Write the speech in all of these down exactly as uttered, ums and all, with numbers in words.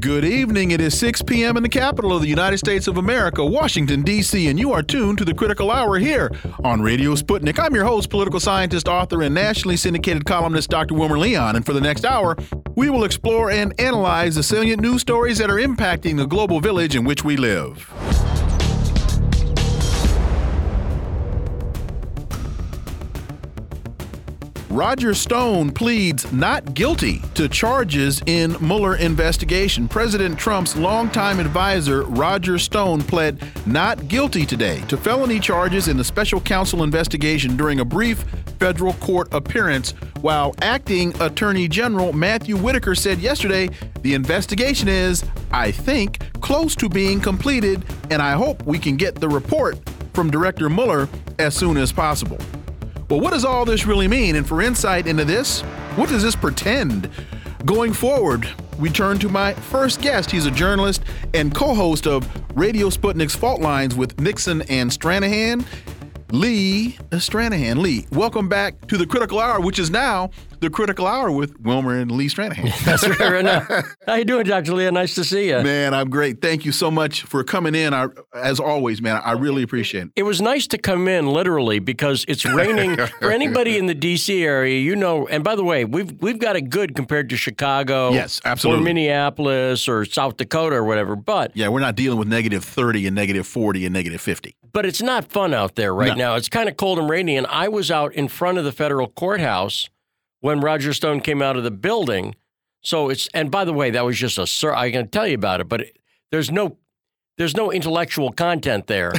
Good evening. It is six p.m. in the capital of the United States of America, Washington, D C, and you are tuned to the Critical Hour here on Radio Sputnik. I'm your host, political scientist, author, and nationally syndicated columnist, Doctor Wilmer Leon. And for the next hour, we will explore and analyze the salient news stories that are impacting the global village in which we live. Roger Stone pleads not guilty to charges in Mueller investigation. President Trump's longtime advisor, Roger Stone, pled not guilty today to felony charges in the special counsel investigation during a brief federal court appearance, while acting Attorney General Matthew Whitaker said yesterday the investigation is, I think, close to being completed, and I hope we can get the report from Director Mueller as soon as possible. Well, what does all this really mean? And for insight into this, what does this portend? Going forward, we turn to my first guest. He's a journalist and co-host of Radio Sputnik's Fault Lines with Nixon and Stranahan, Lee Stranahan. Lee, welcome back to the Critical Hour, which is now the Critical Hour with Wilmer and Lee Stranahan. That's right, right now. How you doing, Doctor Leon? Nice to see you. Man, I'm great. Thank you so much for coming in. I, as always, man, I really appreciate it. It was nice to come in, literally, because it's raining. For anybody in the D C area, you know, and by the way, we've we've got it good compared to Chicago. Yes, absolutely. Or Minneapolis or South Dakota or whatever, but... Yeah, we're not dealing with negative thirty and negative forty and negative fifty. But it's not fun out there right No. now. It's kind of cold and rainy, and I was out in front of the federal courthouse when Roger Stone came out of the building. So it's, and by the way, that was just a, sir, I can tell you about it, but it, there's no, there's no intellectual content there.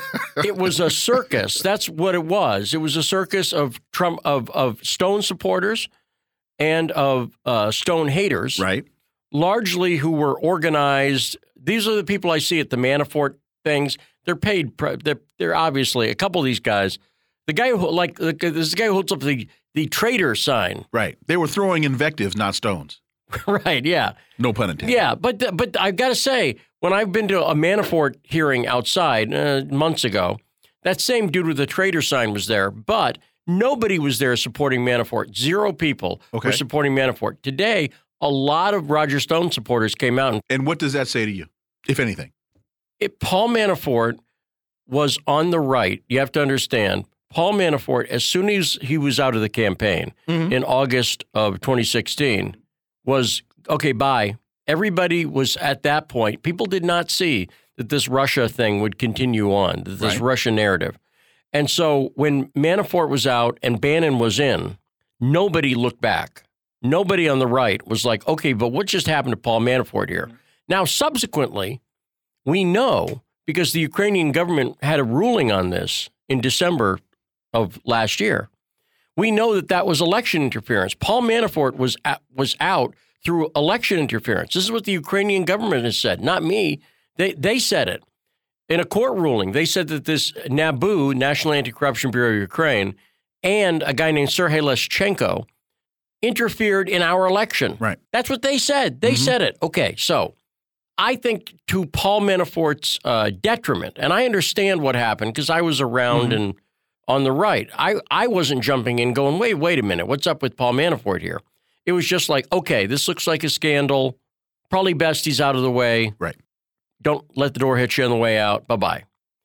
It was a circus. That's what it was. It was a circus of Trump, of, of Stone supporters and of uh, Stone haters. Right. Largely who were organized. These are the people I see at the Manafort things. They're paid. They're, they're obviously, a couple of these guys, the guy who, like, this guy who holds up the, the traitor sign. Right. They were throwing invectives, not stones. Right, yeah. No pun intended. Yeah, but but I've got to say, when I've been to a Manafort hearing outside uh, months ago, that same dude with the traitor sign was there, but nobody was there supporting Manafort. Zero people Okay. were supporting Manafort. Today, a lot of Roger Stone supporters came out. And And what does that say to you, if anything? it, Paul Manafort was on the right. You have to understand, Paul Manafort, as soon as he was out of the campaign Mhm. in August of twenty sixteen, was, okay, bye. Everybody was at that point. People did not see that this Russia thing would continue on, that this Right. Russia narrative. And so when Manafort was out and Bannon was in, nobody looked back. Nobody on the right was like, okay, but what just happened to Paul Manafort here? Now, subsequently, we know, because the Ukrainian government had a ruling on this in December of last year, we know that that was election interference. Paul Manafort was at, was out through election interference. This is what the Ukrainian government has said, not me. They they said it. In a court ruling, they said that this NABU, National Anti-Corruption Bureau of Ukraine, and a guy named Sergei Leshchenko interfered in our election. Right. That's what they said. They Mhm. said it. Okay, so I think to Paul Manafort's uh, detriment, and I understand what happened because I was around Mhm. and on the right. I, I wasn't jumping in going, wait, wait a minute, what's up with Paul Manafort here? It was just like, okay, this looks like a scandal. Probably best he's out of the way. Right. Don't let the door hit you on the way out. Bye-bye.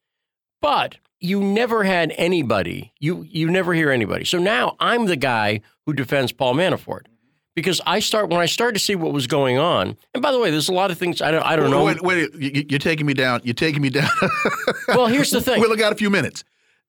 But you never had anybody, you you never hear anybody. So now I'm the guy who defends Paul Manafort. Because I start when I started to see what was going on, and by the way, there's a lot of things I don't I don't know. Wait, wait, you- you're taking me down. You're taking me down. Well, here's the thing. We only got a few minutes.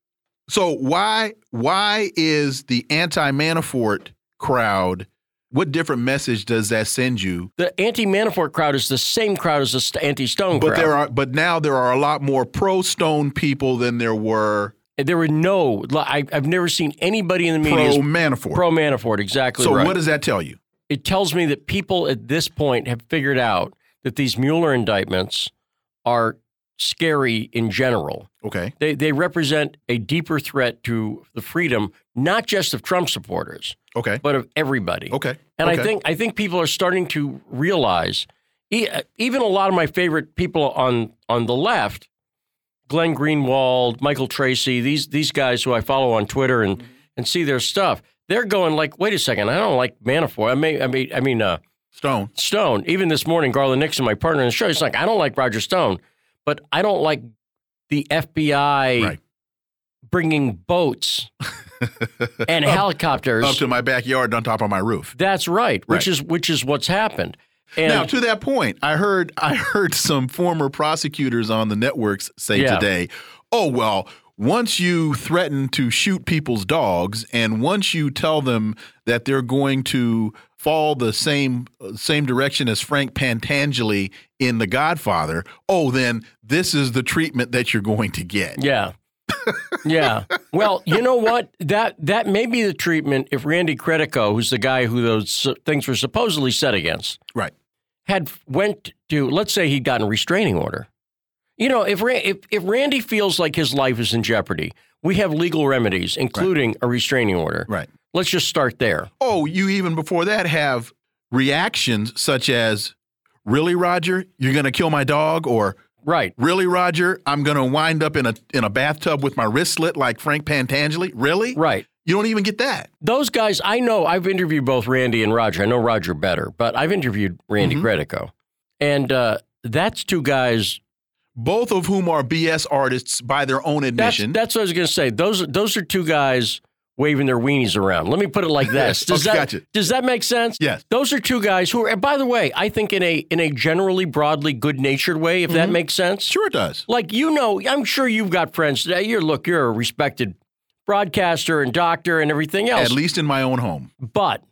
So why why is the anti-Manafort crowd? What different message does that send you? The anti-Manafort crowd is the same crowd as the st- anti-Stone But crowd. there are, but now there are a lot more pro-Stone people than there were There were no. I, I've never seen anybody in the media pro-Manafort. pro Manafort. Exactly. So right. what does that tell you? It tells me that people at this point have figured out that these Mueller indictments are scary in general. Okay. They they represent a deeper threat to the freedom, not just of Trump supporters, Okay. but of everybody. Okay. And okay. I think I think people are starting to realize, e- even a lot of my favorite people on on the left, Glenn Greenwald, Michael Tracy, these these guys who I follow on Twitter and and see their stuff, they're going like, wait a second, I don't like Manafort. I mean, I mean, I mean, uh, Stone. Stone. Even this morning, Garland Nixon, my partner in the show, he's like, I don't like Roger Stone, but I don't like the F B I Right. bringing boats and helicopters Up to my backyard on top of my roof. That's right, which Right. is which is what's happened. And Now, to that point, I heard I heard some former prosecutors on the networks say Yeah. today, oh, well, once you threaten to shoot people's dogs and once you tell them that they're going to fall the same same direction as Frank Pantangeli in The Godfather, oh, then this is the treatment that you're going to get. yeah. Yeah. Well, you know what? That that may be the treatment if Randy Credico, who's the guy who those things were supposedly set against, Right. had went to, let's say he'd gotten a restraining order. You know, if, if if Randy feels like his life is in jeopardy, we have legal remedies, including right. a restraining order. Right. Let's just start there. Oh, you even before that have reactions such as, really, Roger, you're going to kill my dog? Or, right. really, Roger, I'm going to wind up in a in a bathtub with my wrist slit like Frank Pantangeli? Really? Right. You don't even get that. Those guys, I know, I've interviewed both Randy and Roger. I know Roger better, but I've interviewed Randy mm-hmm. Credico. And uh, that's two guys. Both of whom are B S artists by their own admission. That's, that's what I was going to say. Those, those are two guys waving their weenies around. Let me put it like this. Does, okay, that, gotcha. does that make sense? Yes. Those are two guys who are, and by the way, I think in a in a generally broadly good-natured way, if mm-hmm. that makes sense. Sure it does. Like, you know, I'm sure you've got friends today. You're, look, you're a respected broadcaster and doctor and everything else. At least in my own home. But,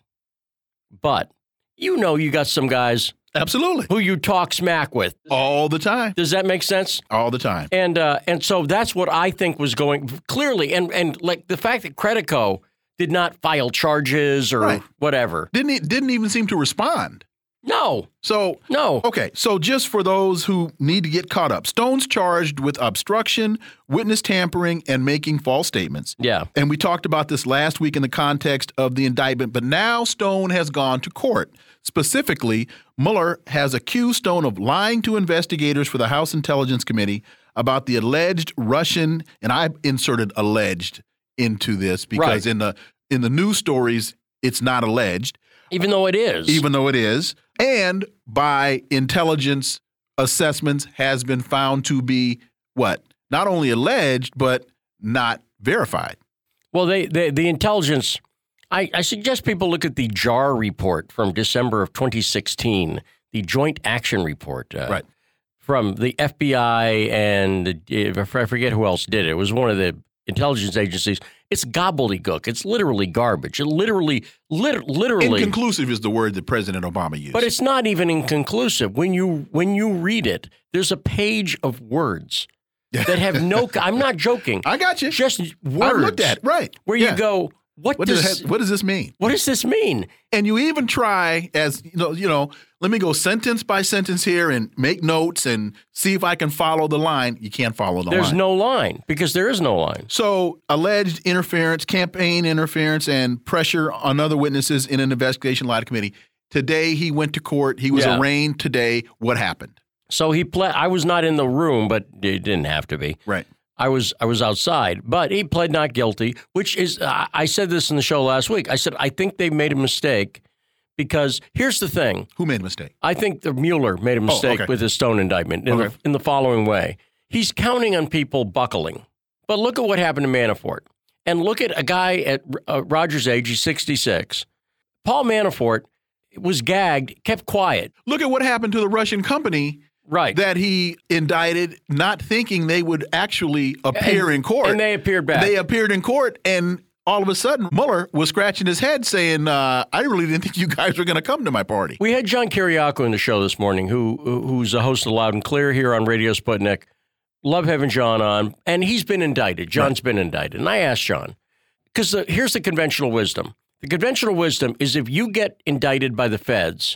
but, you know you got some guys. Absolutely. Who you talk smack with. All the time. Does that make sense? All the time. And uh, and so that's what I think was going, clearly, and, and like the fact that Credico did not file charges or right. whatever. Didn't didn't even seem to respond. No. So, no. Okay, so just for those who need to get caught up, Stone's charged with obstruction, witness tampering, and making false statements. Yeah. And we talked about this last week in the context of the indictment, but now Stone has gone to court. Specifically, Mueller has accused Stone of lying to investigators for the House Intelligence Committee about the alleged Russian, and I inserted alleged into this because right. in the in the news stories, it's not alleged. Even though it is. Even though it is. And by intelligence assessments has been found to be what? Not only alleged, but not verified. Well, they, they the intelligence, I, I suggest people look at the J A R report from December of twenty sixteen, the Joint Action Report. Uh, right. From the F B I and the, I forget who else did it. It was one of the intelligence agencies. It's gobbledygook. It's literally garbage. It literally, lit, literally. Inconclusive is the word that President Obama used. But it's not even inconclusive. When you when you read it, there's a page of words that have no. I'm not joking. I got you. Just words. I looked at it. Right. Where yeah. you go. What, what does, does what does this mean? What does this mean? And you even try as you know, you know, let me go sentence by sentence here and make notes and see if I can follow the line. You can't follow the There's line. There's no line because there is no line. So alleged interference, campaign interference, and pressure on other witnesses in an investigation lie to committee. Today he went to court. He was yeah. arraigned today. What happened? So he pled. I was not in the room, but it didn't have to be. Right. I was I was outside, but he pled not guilty, which is, uh, I said this in the show last week. I said, I think they made a mistake because here's the thing. Who made a mistake? I think the Mueller made a mistake oh, okay. with his Stone indictment in, okay. the, in the following way. He's counting on people buckling. But look at what happened to Manafort. And look at a guy at uh, Roger's age, he's sixty-six. Paul Manafort was gagged, kept quiet. Look at what happened to the Russian company. Right. That he indicted, not thinking they would actually appear and, in court. And they appeared back. They appeared in court, and all of a sudden, Mueller was scratching his head saying, uh, I really didn't think you guys were going to come to my party. We had John Kiriakou in the show this morning, who who's a host of Loud and Clear here on Radio Sputnik. Love having John on, and he's been indicted. John's right. been indicted. And I asked John, because here's the conventional wisdom. The conventional wisdom is if you get indicted by the feds,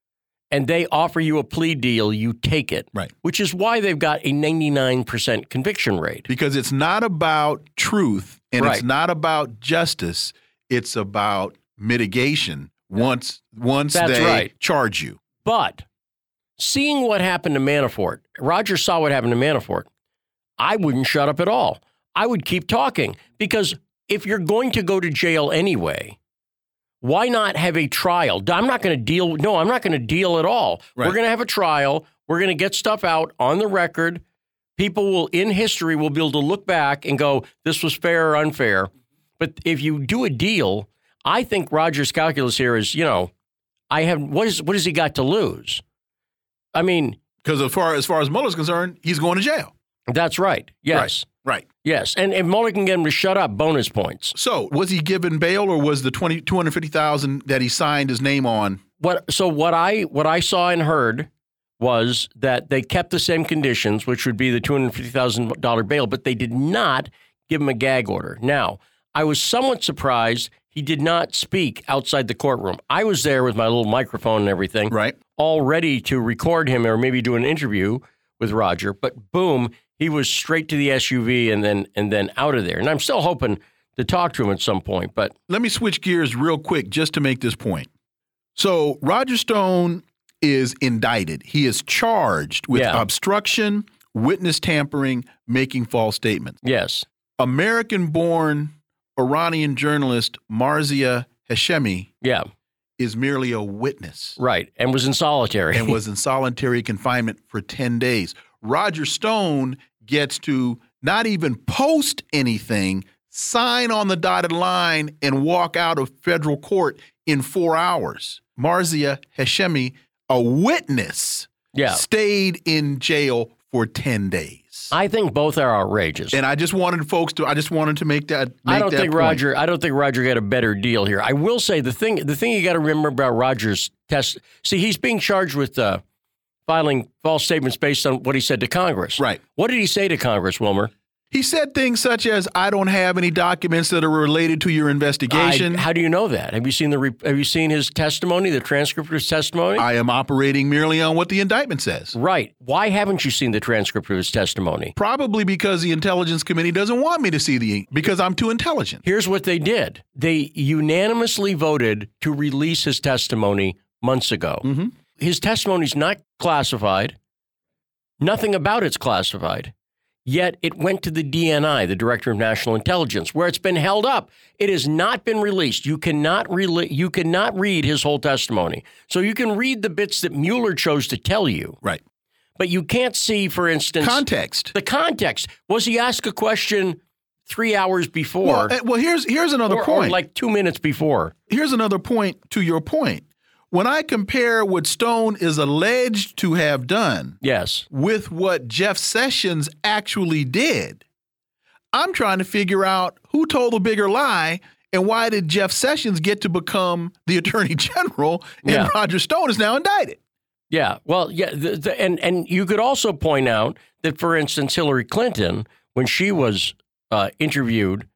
and they offer you a plea deal, you take it. Right. Which is why they've got a ninety-nine percent conviction rate. Because it's not about truth and right. it's not about justice. It's about mitigation once once That's they right. charge you. But seeing what happened to Manafort, Roger saw what happened to Manafort, I wouldn't shut up at all. I would keep talking because if you're going to go to jail anyway, Why not have a trial? I'm not going to deal. No, I'm not going to deal at all. Right. We're going to have a trial. We're going to get stuff out on the record. People will, in history, will be able to look back and go, this was fair or unfair. But if you do a deal, I think Roger's calculus here is, you know, I have what is what has he got to lose? I mean, because as far as far as Mueller's concerned, he's going to jail. That's right. Yes. Right. Right. Yes. And if Mueller can get him to shut up, bonus points. So was he given bail, or was the twenty two hundred fifty thousand that he signed his name on? What? So what I what I saw and heard was that they kept the same conditions, which would be the two hundred fifty thousand dollar bail, but they did not give him a gag order. Now, I was somewhat surprised he did not speak outside the courtroom. I was there with my little microphone and everything, right, all ready to record him or maybe do an interview with Roger. But boom, he was straight to the S U V and then and then out of there. And I'm still hoping to talk to him at some point. But let me switch gears real quick just to make this point. So Roger Stone is indicted. He is charged with yeah. obstruction, witness tampering, making false statements. Yes. American-born Iranian journalist Marzia Hashemi yeah. is merely a witness. Right, and was in solitary. and was in solitary confinement for ten days. Roger Stone gets to not even post anything, sign on the dotted line, and walk out of federal court in four hours. Marzia Hashemi, a witness, yeah. stayed in jail for ten days. I think both are outrageous. And I just wanted folks to, I just wanted to make that make I don't that think point. Roger, I don't think Roger got a better deal here. I will say the thing, the thing you got to remember about Roger's test, see, he's being charged with uh, filing false statements based on what he said to Congress. Right. What did he say to Congress, Wilmer? He said things such as, I don't have any documents that are related to your investigation. I, how do you know that? Have you seen the re- have you seen his testimony, the transcript of his testimony? I am operating merely on what the indictment says. Right. Why haven't you seen the transcript of his testimony? Probably because the Intelligence Committee doesn't want me to see the, because I'm too intelligent. Here's what they did. They unanimously voted to release his testimony months ago. Mm-hmm. His testimony's not classified. Nothing about it's classified. Yet it went to the D N I, the Director of National Intelligence, where it's been held up. It has not been released. You cannot re- you cannot read his whole testimony. So you can read the bits that Mueller chose to tell you. Right. But you can't see, for instance, context. The context. Was he asked a question three hours before? Well, uh, well here's here's another or, point. Or like two minutes before. Here's another point to your point. When I compare what Stone is alleged to have done yes. with what Jeff Sessions actually did, I'm trying to figure out who told the bigger lie and why did Jeff Sessions get to become the Attorney General and yeah. Roger Stone is now indicted. Yeah, well, yeah, the, the, and and you could also point out that, for instance, Hillary Clinton, when she was uh, interviewed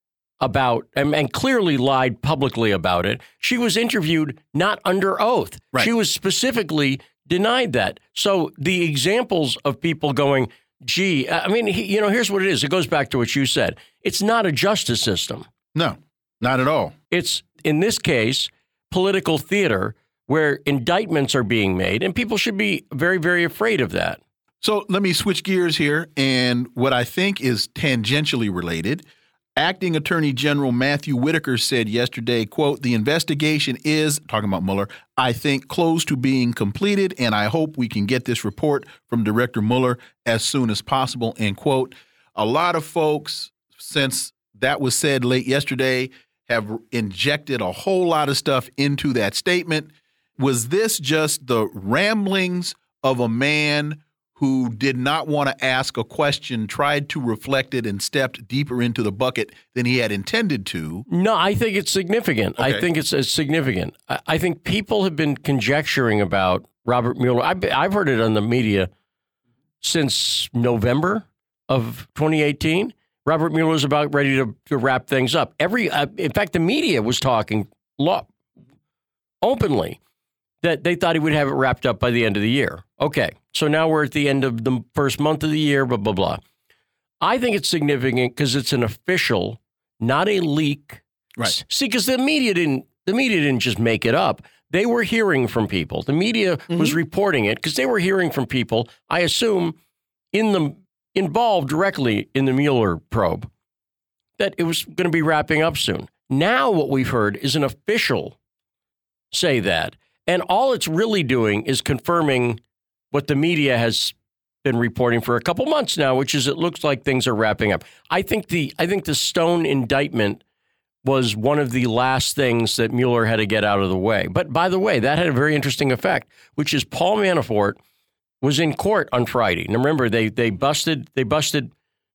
about and, and clearly lied publicly about it, she was interviewed not under oath. Right. She was specifically denied that. So the examples of people going, gee, I mean, he, you know, here's what it is. It goes back to what you said. It's not a justice system. No, not at all. It's, in this case, political theater where indictments are being made, and people should be very, very afraid of that. So let me switch gears here, and what I think is tangentially related. Acting Attorney General Matthew Whitaker said yesterday, quote, the investigation is, talking about Mueller, I think close to being completed, and I hope we can get this report from Director Mueller as soon as possible, end quote. A lot of folks, since that was said late yesterday, have injected a whole lot of stuff into that statement. Was this just the ramblings of a man who did not want to ask a question, tried to reflect it, and stepped deeper into the bucket than he had intended to? No, I think it's significant. Okay. I think it's, it's significant. I, I think people have been conjecturing about Robert Mueller. I've, I've heard it on the media since November of twenty eighteen. Robert Mueller's about ready to, to wrap things up. Every, uh, in fact, the media was talking lo- openly that they thought he would have it wrapped up by the end of the year. Okay, so now we're at the end of the first month of the year, blah, blah, blah. I think it's significant because it's an official, not a leak. Right. See, because the media didn't the media didn't just make it up. They were hearing from people. The media mm-hmm. was reporting it because they were hearing from people, I assume, in the involved directly in the Mueller probe, that it was going to be wrapping up soon. Now what we've heard is an official say that. And all it's really doing is confirming what the media has been reporting for a couple months now, which is it looks like things are wrapping up. I think the I think the Stone indictment was one of the last things that Mueller had to get out of the way. But by the way, that had a very interesting effect, which is Paul Manafort was in court on Friday. Now remember, they they busted they busted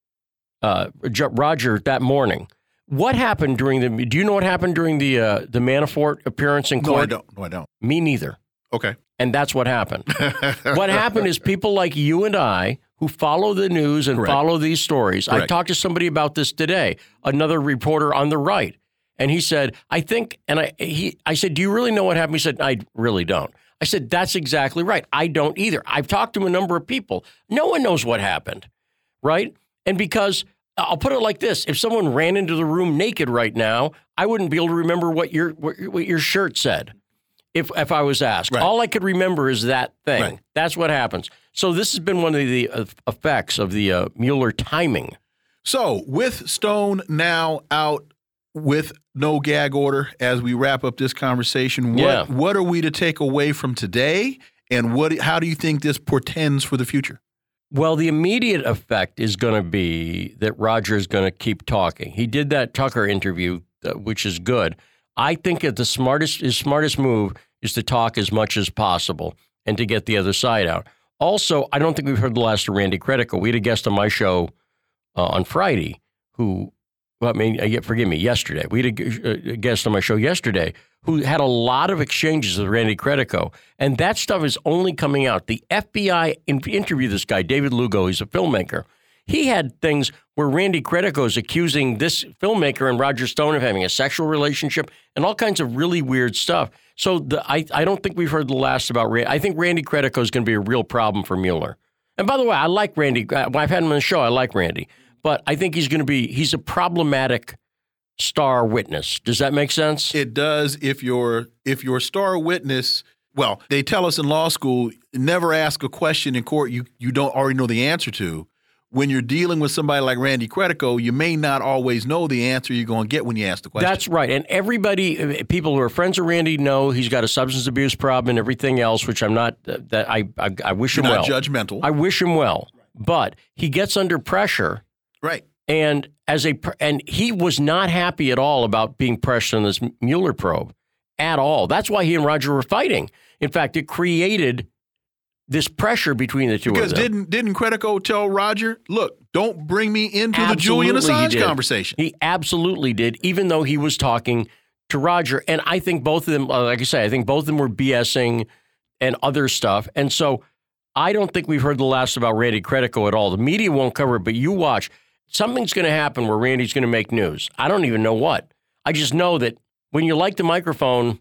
uh, Roger that morning. What happened during the? Do you know what happened during the uh, the Manafort appearance in court? No, I don't. No, I don't. Me neither. Okay. And that's what happened. What happened is people like you and I who follow the news and Correct. follow these stories. Correct. I talked to somebody about this today, another reporter on the right, and he said, "I think," and I he I said, "Do you really know what happened?" He said, "I really don't." I said, "That's exactly right. I don't either. I've talked to a number of people. No one knows what happened, right? And because I'll put it like this: if someone ran into the room naked right now, I wouldn't be able to remember what your what, what your shirt said. If if I was asked, right. all I could remember is that thing. Right. That's what happens. So this has been one of the uh, effects of the uh, Mueller timing. So with Stone now out with no gag order, as we wrap up this conversation, what Yeah. what are we to take away from today, and what how do you think this portends for the future? Well, the immediate effect is going to be that Roger is going to keep talking. He did that Tucker interview, uh, which is good. I think that the smartest his smartest move is to talk as much as possible and to get the other side out. Also, I don't think we've heard the last of Randy Credico. We had a guest on my show uh, on Friday who, well, I mean, uh, forgive me, yesterday. We had a, a guest on my show yesterday who had a lot of exchanges with Randy Credico, and that stuff is only coming out. The F B I in- interviewed this guy, David Lugo. He's a filmmaker. He had things where Randy Credico is accusing this filmmaker and Roger Stone of having a sexual relationship and all kinds of really weird stuff. So the, I, I don't think we've heard the last about Randy. I think Randy Credico is going to be a real problem for Mueller. And by the way, I like Randy. I've had him on the show. I like Randy. But I think he's going to be, he's a problematic star witness. Does that make sense? It does if your if your star witness, well, they tell us in law school, never ask a question in court you, you don't already know the answer to. When you're dealing with somebody like Randy Credico, you may not always know the answer you're going to get when you ask the question. That's right. And everybody, people who are friends of Randy know he's got a substance abuse problem and everything else, which I'm not, uh, that I, I I wish You're him not well. judgmental. I wish him well. But he gets under pressure. Right. And as a and he was not happy at all about being pressured on this Mueller probe at all. That's why he and Roger were fighting. In fact, it created this pressure between the two because of them. didn't didn't Credico tell Roger, look, don't bring me into Absolutely the Julian he Assange did. conversation. He absolutely did, even though he was talking to Roger. And I think both of them, like I say, I think both of them were BSing and other stuff. And so I don't think we've heard the last about Randy Credico at all. The media won't cover it, but you watch. Something's going to happen where Randy's going to make news. I don't even know what. I just know that when you like the microphone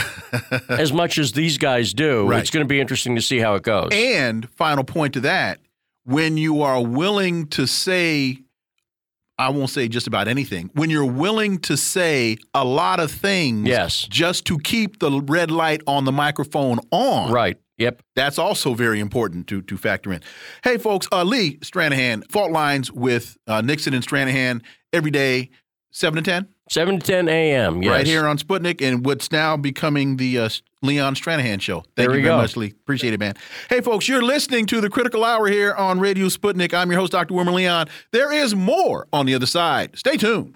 as much as these guys do, Right. it's going to be interesting to see how it goes. And final point to that, when you are willing to say, I won't say just about anything, when you're willing to say a lot of things Yes. just to keep the red light on the microphone on. Right. Yep. That's also very important to to factor in. Hey, folks, uh, Lee Stranahan, Fault Lines with uh, Nixon and Stranahan every day, seven to ten? seven to ten a.m., yes. Right here on Sputnik, and what's now becoming the uh, Leon Stranahan Show. Thank There you we very go. much, Lee. Appreciate it, man. Hey, folks, you're listening to the Critical Hour here on Radio Sputnik. I'm your host, Doctor Wilmer Leon. There is more on the other side. Stay tuned.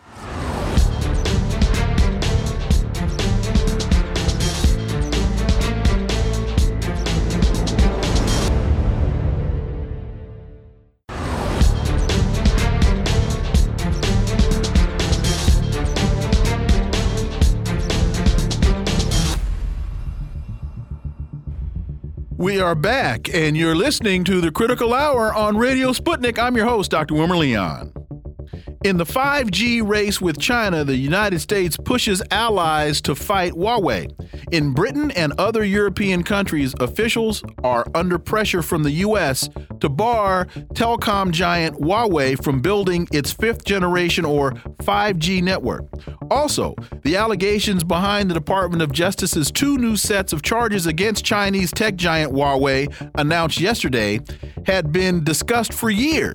We are back, and you're listening to the Critical Hour on Radio Sputnik. I'm your host, Doctor Wilmer Leon. In the five G race with China, the United States pushes allies to fight Huawei. In Britain and other European countries, officials are under pressure from the U S to bar telecom giant Huawei from building its fifth generation or five G network. Also, the allegations behind the Department of Justice's two new sets of charges against Chinese tech giant Huawei, announced yesterday, had been discussed for years.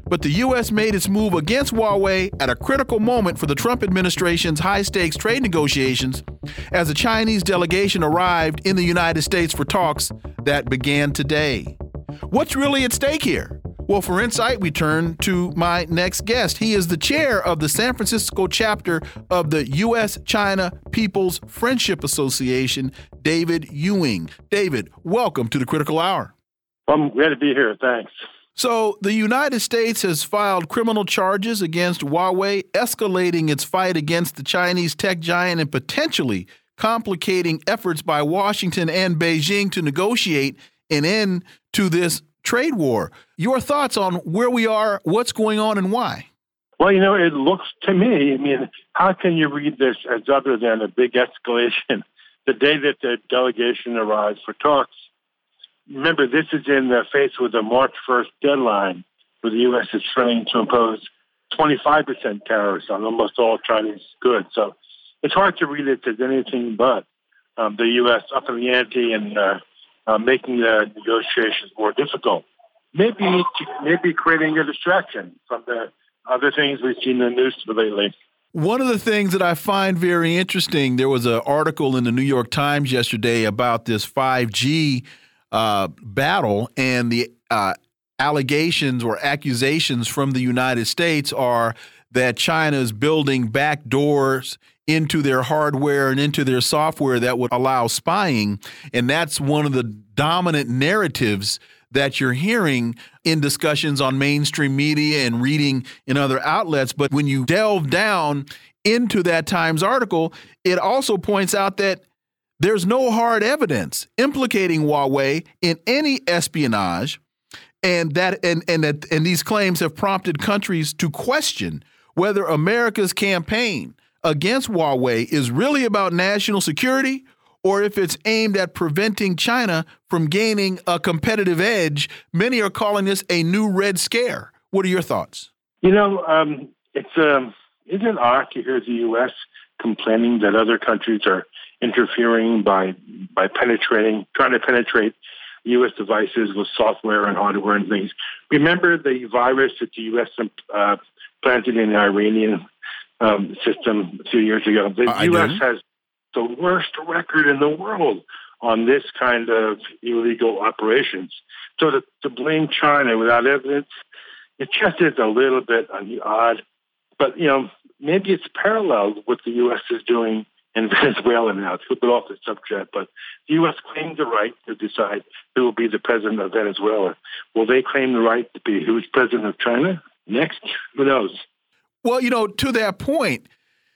But the U S made its move against Huawei at a critical moment for the Trump administration's high-stakes trade negotiations as a Chinese delegation arrived in the United States for talks that began today. What's really at stake here? Well, for insight, we turn to my next guest. He is the chair of the San Francisco chapter of the U S China People's Friendship Association, David Ewing. David, welcome to the Critical Hour. I'm glad to be here. Thanks. So the United States has filed criminal charges against Huawei, escalating its fight against the Chinese tech giant and potentially complicating efforts by Washington and Beijing to negotiate an end to this trade war. Your thoughts on where we are, what's going on, and why? Well, you know, it looks to me, I mean, how can you read this as other than a big escalation the day that the delegation arrives for talks? Remember, this is in the face with the March first deadline where the U S is trying to impose twenty-five percent tariffs on almost all Chinese goods. So it's hard to read it as anything but um, the U S upping the ante and uh, uh, making the negotiations more difficult. Maybe maybe creating a distraction from the other things we've seen in the news lately. One of the things that I find very interesting, there was an article in the New York Times yesterday about this five G uh, battle, and the uh, allegations or accusations from the United States are that China is building back doors into their hardware and into their software that would allow spying. And that's one of the dominant narratives that you're hearing in discussions on mainstream media and reading in other outlets. But when you delve down into that Times article, it also points out that there's no hard evidence implicating Huawei in any espionage, and that and and that and these claims have prompted countries to question whether America's campaign against Huawei is really about national security or if it's aimed at preventing China from gaining a competitive edge. Many are calling this a new Red Scare. What are your thoughts? You know, um, it's um, isn't it odd to hear the U S complaining that other countries are interfering by by penetrating, trying to penetrate U S devices with software and hardware and things. Remember the virus that the U S uh, planted in the Iranian um, system a few years ago? The I U S do. has the worst record in the world on this kind of illegal operations. So to, to blame China without evidence, it just is a little bit odd. But, you know, maybe it's parallel with what the U S is doing in Venezuela now. It's a bit off the subject, but the U S claims the right to decide who will be the president of Venezuela. Will they claim the right to be who's president of China next? Who knows? Well, you know, to that point,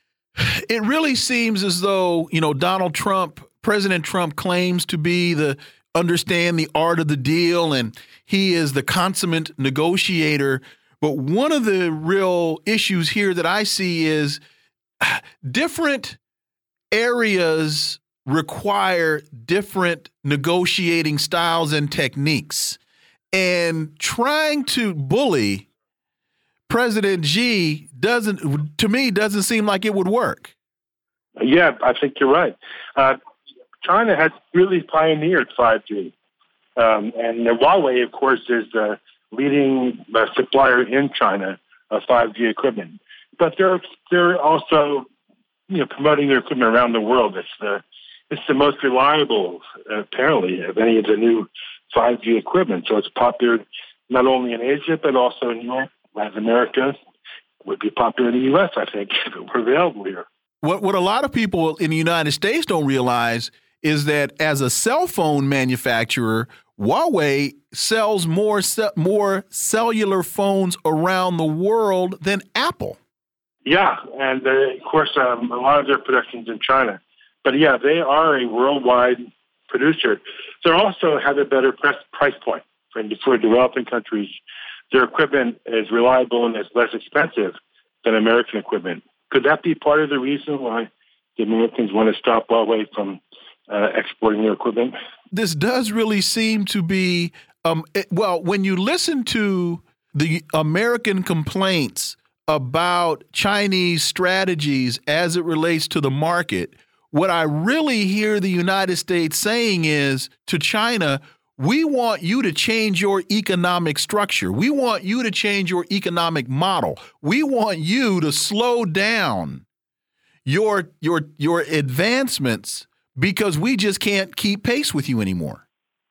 it really seems as though, you know, Donald Trump, President Trump claims to be the understand the art of the deal, and he is the consummate negotiator. But one of the real issues here that I see is different areas require different negotiating styles and techniques. And trying to bully President Xi doesn't, to me, doesn't seem like it would work. Yeah, I think you're right. Uh, China has really pioneered five G. Um, and Huawei, of course, is the leading uh, supplier in China of five G equipment. But they're they're also, you know, promoting their equipment around the world. It's the it's the most reliable, uh, apparently, of any of the new five G equipment. So it's popular not only in Asia but also in Europe, Latin America. Would be popular in the U S, I think, if it were available here. What what a lot of people in the United States don't realize is that as a cell phone manufacturer, Huawei sells more more cellular phones around the world than Apple. Yeah, and uh, of course, um, a lot of their production's in China. But yeah, they are a worldwide producer. They also have a better price price point for, for developing countries. Their equipment is reliable and is less expensive than American equipment. Could that be part of the reason why the Americans want to stop Huawei from uh, exporting their equipment? This does really seem to be, um, it, well, when you listen to the American complaints about Chinese strategies as it relates to the market, what I really hear the United States saying is to China, we want you to change your economic structure. We want you to change your economic model. We want you to slow down your your your advancements because we just can't keep pace with you anymore.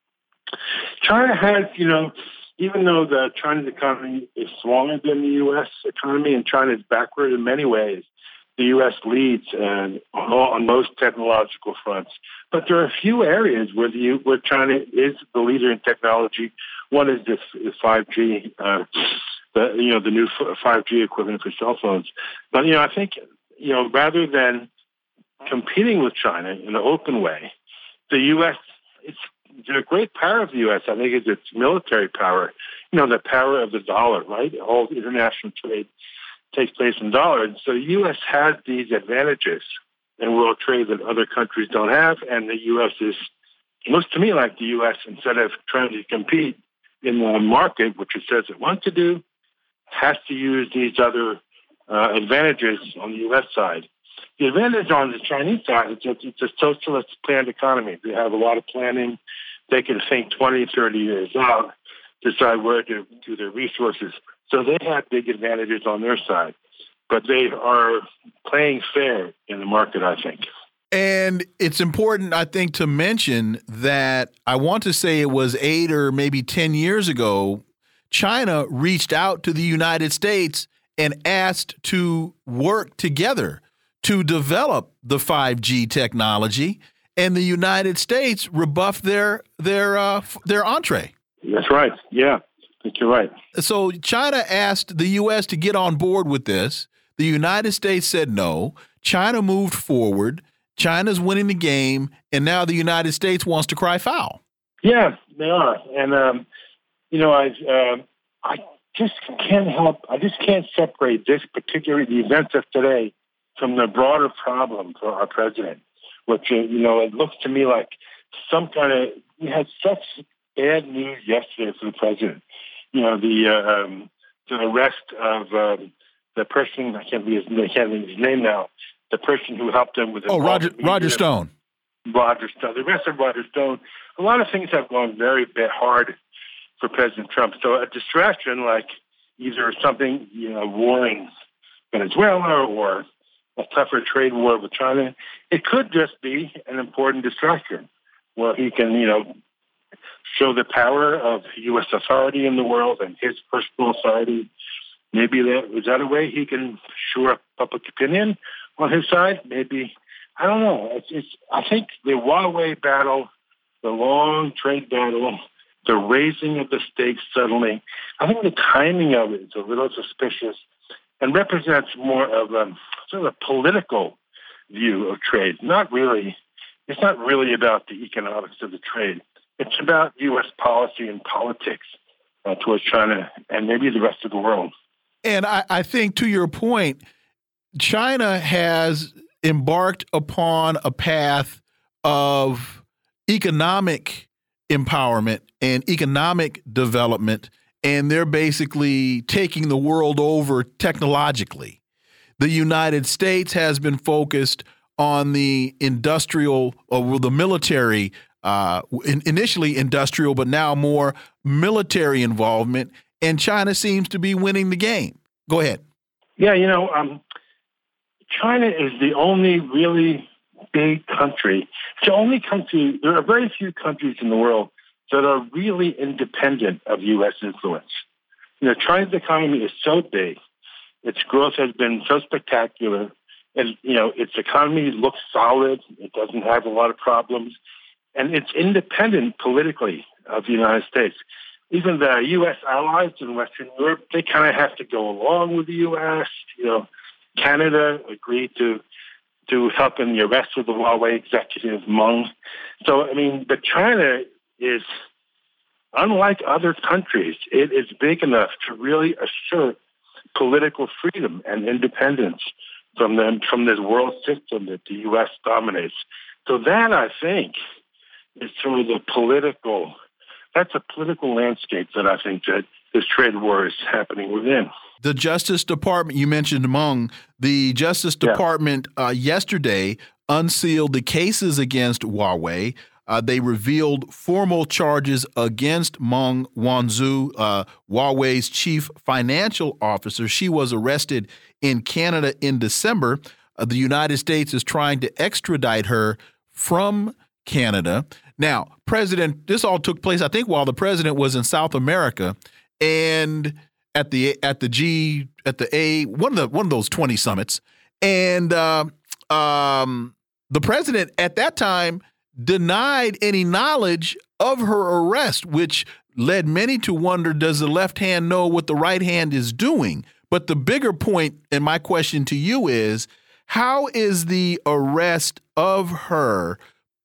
China has, you know, even though the Chinese economy is stronger than the U S economy and China is backward in many ways, the U S leads and on, all, on most technological fronts. But there are a few areas where the where China is the leader in technology. One is this five G, uh, the you know the new five G equivalent for cell phones. But you know, I think you know rather than competing with China in an open way, the U S it's the great power of the U S, I think, is its military power. You know, the power of the dollar, right? All international trade takes place in dollars. So the U S has these advantages in world trade that other countries don't have, and the U S is looks to me like the U S, instead of trying to compete in the market, which it says it wants to do, has to use these other uh, advantages on the U S side. The advantage on the Chinese side is that it's a socialist planned economy. They have a lot of planning. They can think twenty, thirty years out, decide where to do their resources. So they have big advantages on their side. But they are playing fair in the market, I think. And it's important, I think, to mention that I want to say it was eight or maybe ten years ago, China reached out to the United States and asked to work together to develop the five G technology, and the United States rebuffed their their uh, their entree. That's right. Yeah, I think you're right. So China asked the U S to get on board with this. The United States said no. China moved forward. China's winning the game, and now the United States wants to cry foul. Yeah, they are. And um, you know, I uh, I just can't help. I just can't separate this particular the events of today from the broader problem for our president, which, you know, it looks to me like some kind of, we had such bad news yesterday for the president. You know, the uh, um, the arrest of um, the person, I can't read his, I can't read his name now, the person who helped him with... Oh, Roger, Roger Stone. Roger Stone. The arrest of Roger Stone. A lot of things have gone very bit hard for President Trump. So a distraction like either something, you know, war in Venezuela or a tougher trade war with China, it could just be an important distraction where he can, you know, show the power of U S authority in the world and his personal authority. Maybe that is that a way he can shore up public opinion on his side? Maybe, I don't know. It's, it's I think the Huawei battle, the long trade battle, the raising of the stakes suddenly, I think the timing of it is a little suspicious and represents more of a sort of a political view of trade. Not really, it's not really about the economics of the trade. It's about U S policy and politics uh, towards China and maybe the rest of the world. And I, I think, to your point, China has embarked upon a path of economic empowerment and economic development, and they're basically taking the world over technologically. The United States has been focused on the industrial or the military, uh, initially industrial, but now more military involvement, and China seems to be winning the game. Go ahead. Yeah, you know, um, China is the only really big country. It's the only country, there are very few countries in the world that are really independent of U S influence. You know, China's economy is so big. Its growth has been so spectacular. And, you know, its economy looks solid. It doesn't have a lot of problems. And it's independent politically of the United States. Even the U S allies in Western Europe, they kind of have to go along with the U S. You know, Canada agreed to to help in the arrest of the Huawei executive Meng. So, I mean, but China is, unlike other countries, it is big enough to really assert political freedom and independence from them, from this world system that the U S dominates. So that, I think, is sort of the political, that's a political landscape that I think that this trade war is happening within. The Justice Department, you mentioned Meng, the Justice Department yeah. uh, yesterday unsealed the cases against Huawei. Uh, they revealed formal charges against Meng Wanzhou, uh, Huawei's chief financial officer. She was arrested in Canada in December. Uh, the United States is trying to extradite her from Canada. Now, President, this all took place, I think, while the president was in South America and at the at the G at the A one of the one of those twenty summits, and uh, um, the president at that time denied any knowledge of her arrest, which led many to wonder: does the left hand know what the right hand is doing? But the bigger point, and my question to you is, how is the arrest of her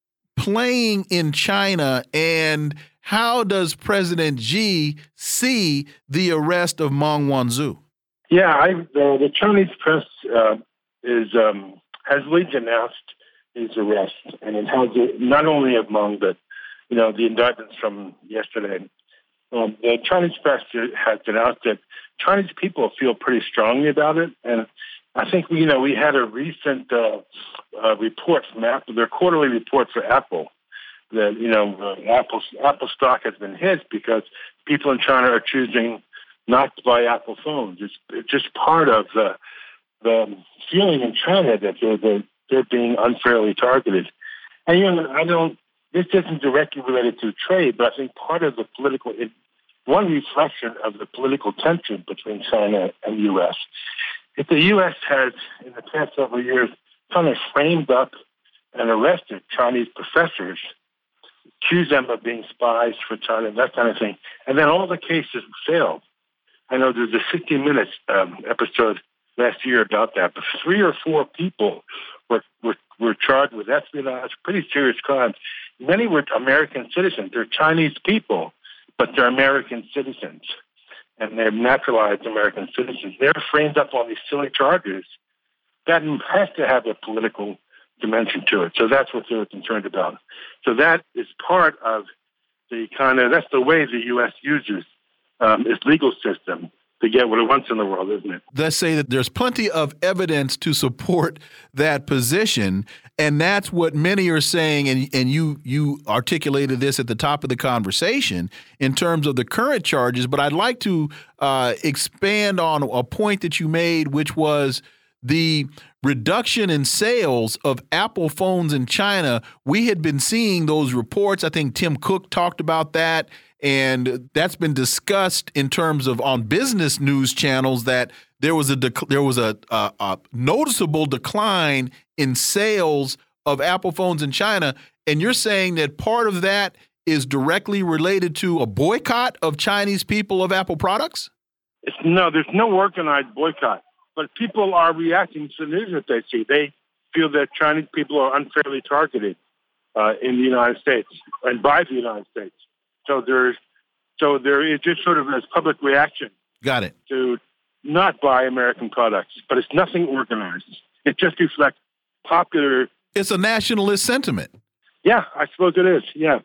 playing in China, and how does President Xi see the arrest of Meng Wanzhou? Yeah, I, the, the Chinese press uh, is um, has leaked announced his arrest, and it has not only of Meng, but you know the indictments from yesterday. Um, the Chinese press has announced that Chinese people feel pretty strongly about it, and I think you know we had a recent uh, uh, report from Apple, their quarterly report for Apple, that you know uh, Apple Apple stock has been hit because people in China are choosing not to buy Apple phones. It's, it's just part of the the feeling in China that they're, they're they're being unfairly targeted. And you know I don't. This isn't directly related to trade, but I think part of the political it, one reflection of the political tension between China and the U S. If the U S has, in the past several years, kind of framed up and arrested Chinese professors, accused them of being spies for China, that kind of thing, and then all the cases failed. I know there's a sixty minutes um, episode last year about that, but three or four people were, were, were charged with espionage, pretty serious crimes. Many were American citizens. They're Chinese people, but they're American citizens. And they're naturalized American citizens. They're framed up on these silly charges. That has to have a political dimension to it. So that's what they're concerned about. So that is part of the kind of, that's the way the U S uses um, its legal system to get what it wants in the world, isn't it? Let's say that there's plenty of evidence to support that position, and that's what many are saying, and, and you you articulated this at the top of the conversation in terms of the current charges, but I'd like to uh, expand on a point that you made, which was the reduction in sales of Apple phones in China. We had been seeing those reports. I think Tim Cook talked about that. And that's been discussed in terms of on business news channels that there was a there was a, a, a noticeable decline in sales of Apple phones in China. And you're saying that part of that is directly related to a boycott of Chinese people of Apple products? It's, no, there's no organized boycott, but people are reacting to the news that they see. They feel that Chinese people are unfairly targeted uh, in the United States and by the United States. So there's, so there is just sort of this public reaction. Got it. To not buy American products, but it's nothing organized. It just reflects popular. It's a nationalist sentiment. Yeah, I suppose it is. Yeah.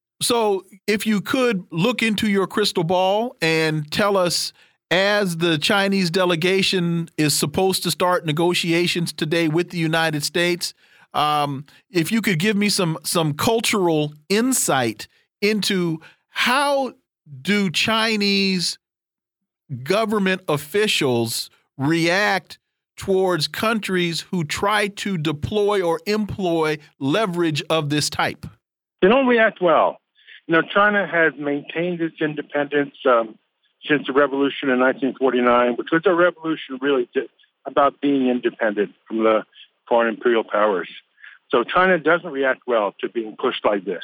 So if you could look into your crystal ball and tell us, as the Chinese delegation is supposed to start negotiations today with the United States, um, if you could give me some some cultural insight into how do Chinese government officials react towards countries who try to deploy or employ leverage of this type? They don't react well. You know, China has maintained its independence um, since the revolution in nineteen forty-nine, which was a revolution really about being independent from the foreign imperial powers. So China doesn't react well to being pushed like this.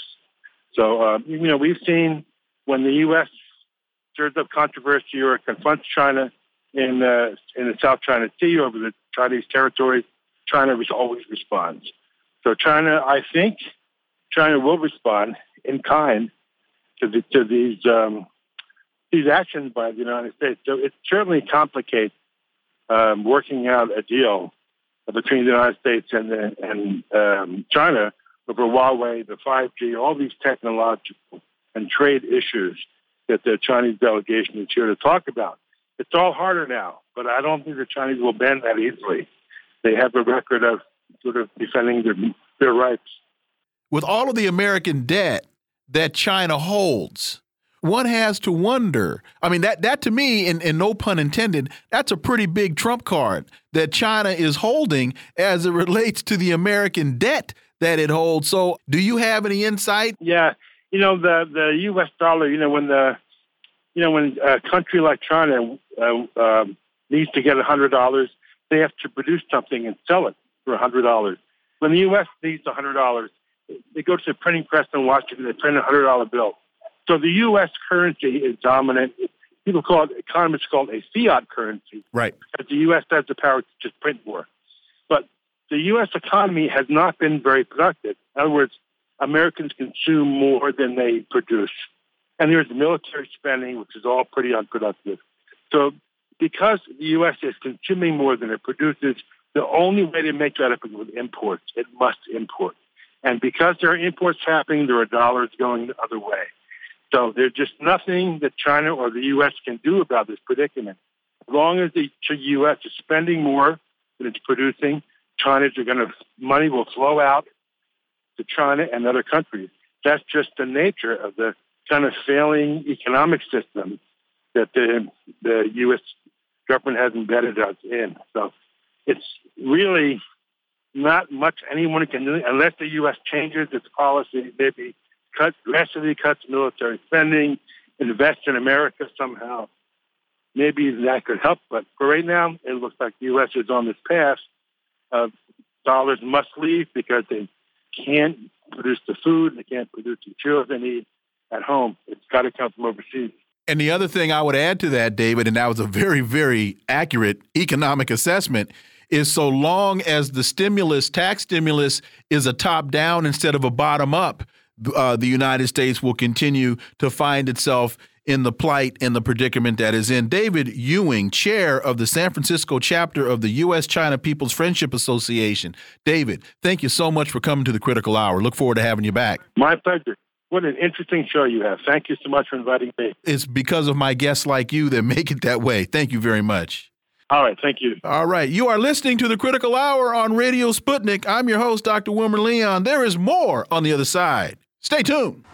So, uh, you know, we've seen when the U S stirs up controversy or confronts China in, uh, in the South China Sea over the Chinese territories, China always responds. So China, I think China will respond in kind to, the, to these um, these actions by the United States. So it certainly complicates um, working out a deal between the United States and, the, and um, China over Huawei, the five G, all these technological and trade issues that the Chinese delegation is here to talk about. It's all harder now, but I don't think the Chinese will bend that easily. They have a record of sort of defending their, their rights. with all of the American debt that China holds, one has to wonder. I mean, that that to me, and, and no pun intended, that's a pretty big trump card that China is holding as it relates to the American debt that it holds. So do you have any insight? Yeah. You know, the, the U S dollar, you know, when the, you know, when a country like China uh, um, needs to get one hundred dollars, they have to produce something and sell it for one hundred dollars. When the U S needs one hundred dollars, they go to the printing press in Washington, they print a one hundred dollar bill. So the U S currency is dominant. People call it, economists call it a fiat currency. Right. Because the U S has the power to just print more. But the U S economy has not been very productive. In other words, Americans consume more than they produce. And there's military spending, which is all pretty unproductive. So because the U S is consuming more than it produces, the only way to make that up is with imports. It must import. And because there are imports happening, there are dollars going the other way. So there's just nothing that China or the U S can do about this predicament. As long as the U S is spending more than it's producing, China's are going to money will flow out to China and other countries. That's just the nature of the kind of failing economic system that the the U S government has embedded us in. So it's really not much anyone can do unless the U S changes its policy, maybe cut aggressively cuts military spending, invest in America somehow. Maybe that could help, but for right now, it looks like the U S is on this path of dollars must leave because they can't produce the food, they can't produce the materials they need at home. It's got to come from overseas. And the other thing I would add to that, David, and that was a very, very accurate economic assessment, is so long as the stimulus, tax stimulus, is a top-down instead of a bottom-up, uh, the United States will continue to find itself in the plight and the predicament that is in. David Ewing, chair of the San Francisco chapter of the U S China People's Friendship Association. David, thank you so much for coming to the Critical Hour. Look forward to having you back. My pleasure. What an interesting show you have. Thank you so much for inviting me. It's because of my guests like you that make it that way. Thank you very much. All right. Thank you. All right. You are listening to the Critical Hour on Radio Sputnik. I'm your host, Doctor Wilmer Leon. There is more on the other side. Stay tuned.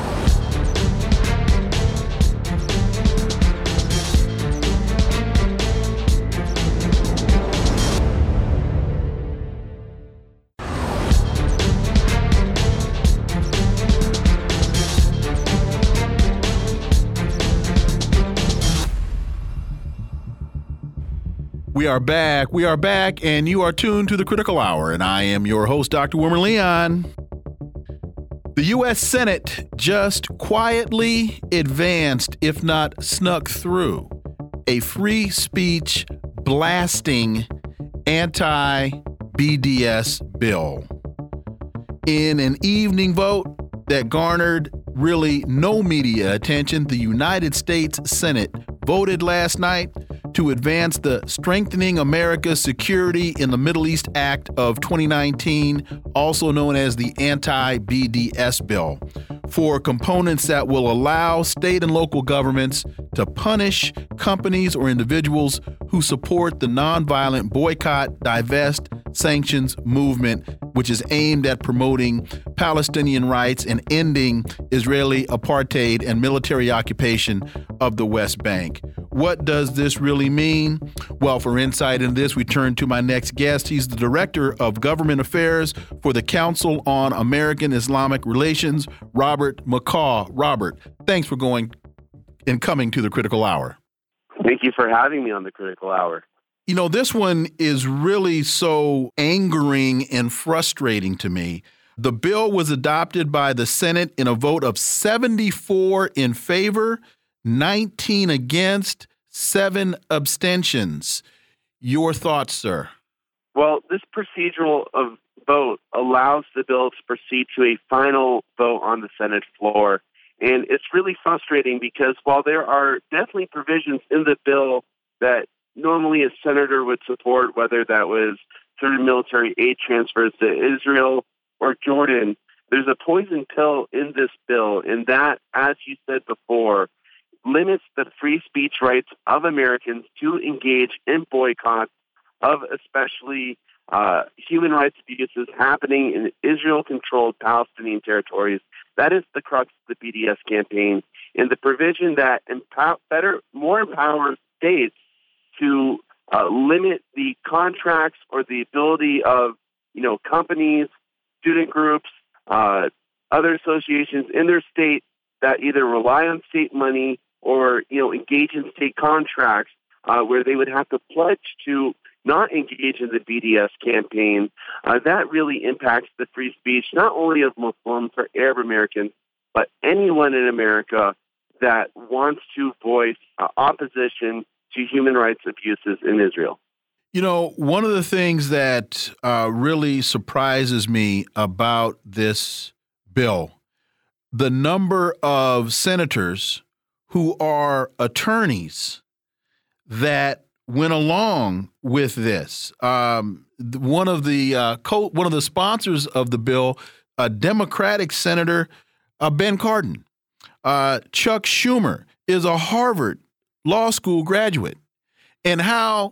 We are back. We are back, and you are tuned to the Critical Hour, and I am your host, Doctor Wilmer Leon. The U S Senate just quietly advanced, if not snuck through, a free speech blasting anti-B D S bill. In an evening vote that garnered really no media attention, the United States Senate voted last night to advance the Strengthening America's Security in the Middle East Act of twenty nineteen, also known as the anti-B D S bill, for components that will allow state and local governments to punish companies or individuals who support the nonviolent boycott, divest, sanctions movement, which is aimed at promoting Palestinian rights and ending Israeli apartheid and military occupation of the West Bank. What does this really mean? Well, for insight into this, we turn to my next guest. He's the Director of Government Affairs for the Council on American Islamic Relations, Robert McCaw. Robert, thanks for going and coming to the Critical Hour. Thank you for having me on the Critical Hour. You know, this one is really so angering and frustrating to me. The bill was adopted by the Senate in a vote of seventy-four in favor, nineteen against, seven abstentions. Your thoughts, sir? Well, this procedural of vote allows the bill to proceed to a final vote on the Senate floor. And it's really frustrating because while there are definitely provisions in the bill that normally a senator would support, whether that was through military aid transfers to Israel or Jordan, there's a poison pill in this bill, and that, as you said before, limits the free speech rights of Americans to engage in boycotts of especially uh, human rights abuses happening in Israel-controlled Palestinian territories. That is the crux of the B D S campaign, and the provision that empower, better, more empowers states to uh, limit the contracts or the ability of, you know, companies, student groups, uh, other associations in their state that either rely on state money or, you know, engage in state contracts uh, where they would have to pledge to not engage in the B D S campaign. Uh, that really impacts the free speech, not only of Muslims or Arab Americans, but anyone in America that wants to voice uh, opposition to human rights abuses in Israel. You know, one of the things that uh, really surprises me about this bill, the number of senators who are attorneys that went along with this. Um, one of the uh, co one of the sponsors of the bill, a Democratic Senator, uh, Ben Cardin. Uh, Chuck Schumer is a Harvard Law School graduate, and how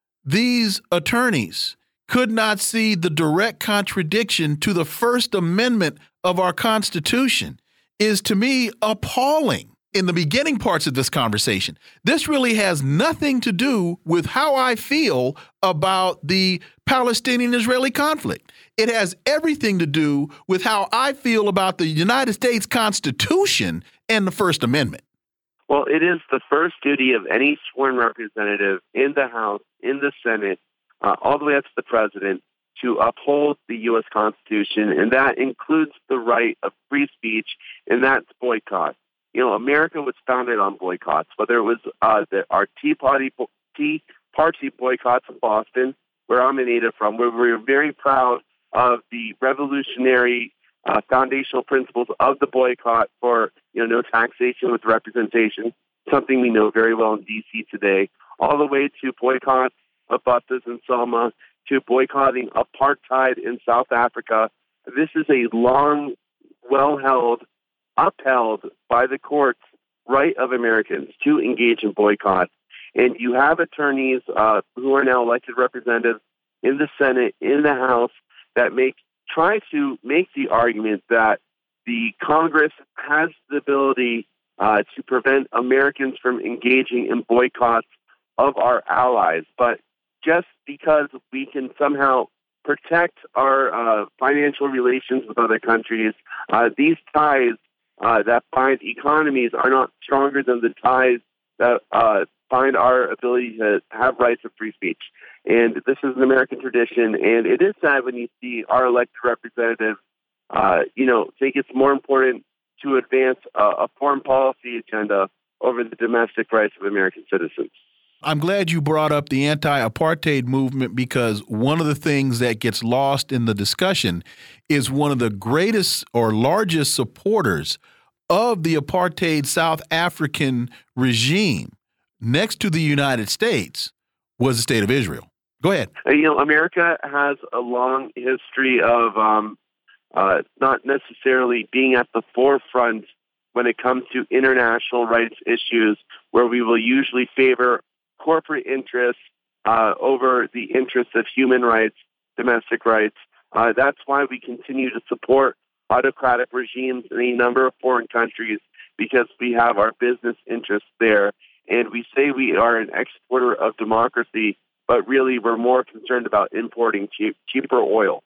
these attorneys could not see the direct contradiction to the First Amendment of our Constitution is, to me, appalling. In the beginning parts of this conversation, this really has nothing to do with how I feel about the Palestinian-Israeli conflict. It has everything to do with how I feel about the United States Constitution and the First Amendment. Well, it is the first duty of any sworn representative in the House, in the Senate, uh, all the way up to the president, to uphold the U S Constitution, and that includes the right of free speech, and that's boycott. You know, America was founded on boycotts, whether it was uh, the, our Tea Party, Tea Party boycotts in Boston, where I'm a native from, where we were very proud of the revolutionary uh, foundational principles of the boycott for, you know, no taxation with representation, something we know very well in D C today, all the way to boycotts of buses in Selma, to boycotting apartheid in South Africa. This is a long, well-held, upheld by the courts right of Americans to engage in boycott. And you have attorneys uh, who are now elected representatives in the Senate, in the House, that make try to make the argument that the Congress has the ability uh, to prevent Americans from engaging in boycotts of our allies. But just because we can somehow protect our uh, financial relations with other countries, uh, these ties Uh, that bind economies are not stronger than the ties that uh, bind our ability to have rights of free speech. And this is an American tradition, and it is sad when you see our elected representatives, uh, you know, think it's more important to advance uh, a foreign policy agenda over the domestic rights of American citizens. I'm glad you brought up the anti-apartheid movement, because one of the things that gets lost in the discussion is one of the greatest or largest supporters of the apartheid South African regime next to the United States was the state of Israel. Go ahead. You know, America has a long history of um, uh, not necessarily being at the forefront when it comes to international rights issues, where we will usually favor corporate interests uh, over the interests of human rights, domestic rights. Uh, that's why we continue to support autocratic regimes in a number of foreign countries, because we have our business interests there. And we say we are an exporter of democracy, but really we're more concerned about importing cheap, cheaper oil.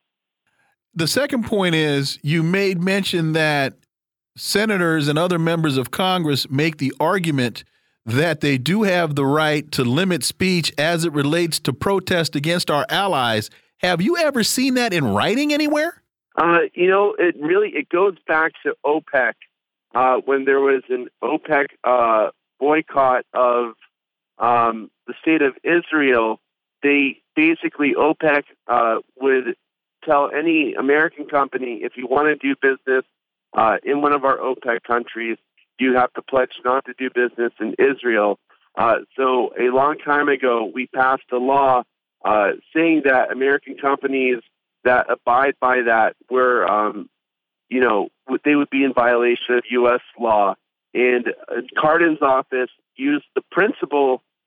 The second point is, you made mention that senators and other members of Congress make the argument that they do have the right to limit speech as it relates to protest against our allies. Have you ever seen that in writing anywhere? Uh, you know, it really it goes back to OPEC, uh, when there was an OPEC uh, boycott of um, the state of Israel. They basically, OPEC uh, would tell any American company, if you want to do business uh, in one of our OPEC countries, you have to pledge not to do business in Israel. Uh, so a long time ago, we passed a law uh, saying that American companies that abide by that were, um, you know, they would be in violation of U S law. And uh, Cardin's office used the principle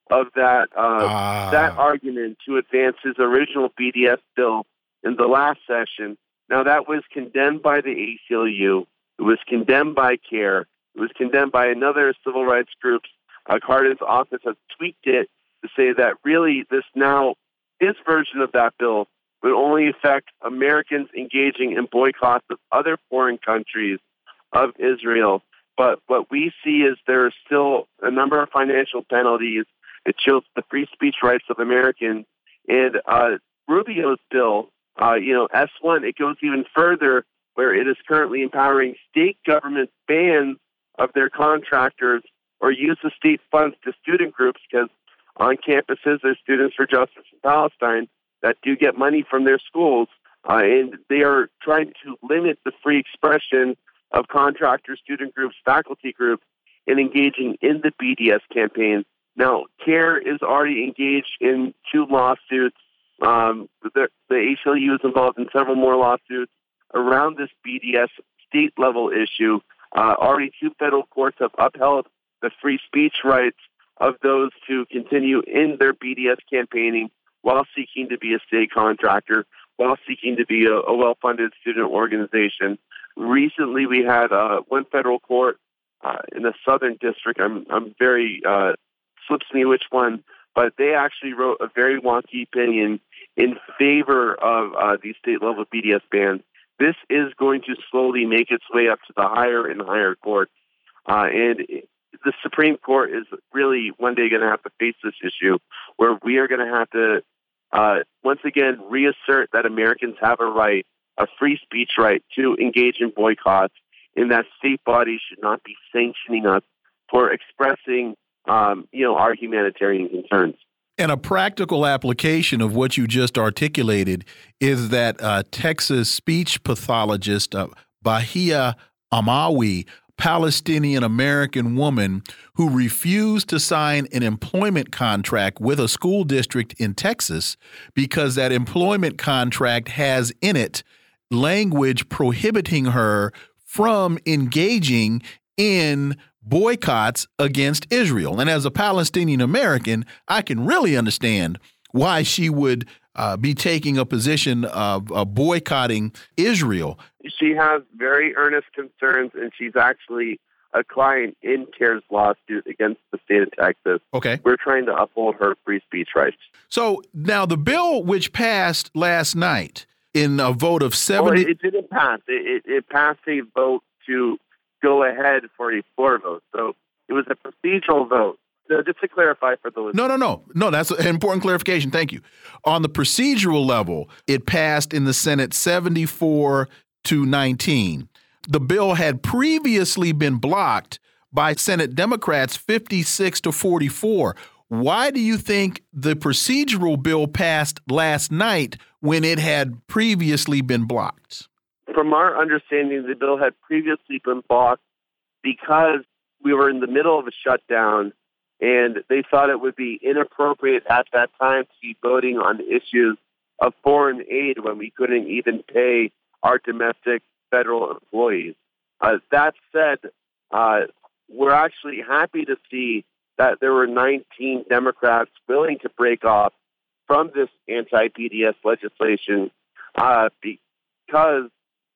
of that uh, Ah. that argument to advance his original B D S bill in the last session. Now, that was condemned by the A C L U. It was condemned by CARE. It was condemned by another civil rights groups. Uh, Cardin's office has tweaked it to say that really this now, his version of that bill would only affect Americans engaging in boycotts of other foreign countries of Israel. But what we see is there are still a number of financial penalties. It chills the free speech rights of Americans. And uh, Rubio's bill, uh, you know, S one, it goes even further, where it is currently empowering state government bans of their contractors or use of state funds to student groups, because on campuses there's Students for Justice in Palestine that do get money from their schools, uh, and they are trying to limit the free expression of contractors, student groups, faculty groups, in engaging in the B D S campaign. Now, CARE is already engaged in two lawsuits. Um, the, the A C L U is involved in several more lawsuits around this B D S state-level issue. Uh, already two federal courts have upheld the free speech rights of those to continue in their B D S campaigning while seeking to be a state contractor, while seeking to be a, a well-funded student organization. Recently, we had uh, one federal court uh, in the Southern District. I'm, I'm very, uh, slips me which one, but they actually wrote a very wonky opinion in favor of uh, these state-level B D S bans. This is going to slowly make its way up to the higher and higher courts. Uh, and the Supreme Court is really one day going to have to face this issue, where we are going to have to, uh, once again, reassert that Americans have a right, a free speech right, to engage in boycotts, and that state bodies should not be sanctioning us for expressing, um, you know, our humanitarian concerns. And a practical application of what you just articulated is that uh, Texas speech pathologist uh, Bahia Amawi, Palestinian-American woman who refused to sign an employment contract with a school district in Texas because that employment contract has in it language prohibiting her from engaging in boycotts against Israel. And as a Palestinian American, I can really understand why she would uh, be taking a position of uh, boycotting Israel. She has very earnest concerns, and she's actually a client in CARE's lawsuit against the state of Texas. Okay. We're trying to uphold her free speech rights. So now the bill which passed last night in a vote of seventy... Well, it didn't pass. It, it, it passed a vote to go ahead for a floor vote. So it was a procedural vote. So just to clarify for the listeners. No, no, no. No, that's an important clarification. Thank you. On the procedural level, it passed in the Senate seventy-four to nineteen. The bill had previously been blocked by Senate Democrats fifty-six to forty-four. Why do you think the procedural bill passed last night when it had previously been blocked? From our understanding, the bill had previously been blocked because we were in the middle of a shutdown, and they thought it would be inappropriate at that time to be voting on issues of foreign aid when we couldn't even pay our domestic federal employees. Uh, that said, uh, we're actually happy to see that there were nineteen Democrats willing to break off from this anti-B D S legislation uh, because